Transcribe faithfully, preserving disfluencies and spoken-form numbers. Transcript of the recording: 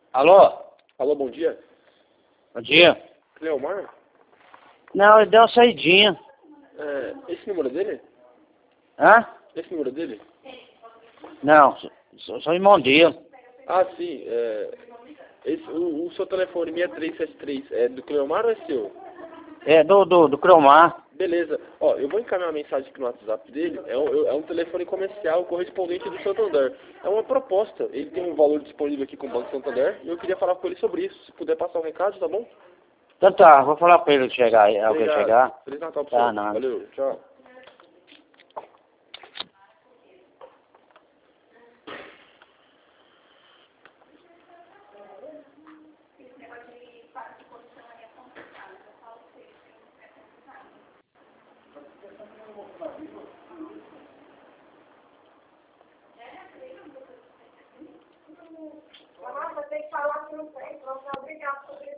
Alô? Alô, bom dia. Bom dia. Cleomar? Não, ele deu uma saidinha. É, esse número dele? Hã? Esse número dele? Não, sou, sou irmão dele. Ah, sim. É, esse, o, o seu telefone seis três sete três é do Cleomar ou é seu? É, do, do, do Cromar. Beleza. Ó, eu vou encaminhar uma mensagem aqui no WhatsApp dele. É um, é um telefone comercial correspondente do Santander. É uma proposta. Ele tem um valor disponível aqui com o Banco Santander e eu queria falar com ele sobre isso. Se puder passar um recado, tá bom? Então tá, vou falar pra ele chegar aí, alguém Obrigado. chegar. Feliz Natal pra Tá, você. não. Valeu. Tchau. Nossa, tem que falar que não tem, não é obrigado.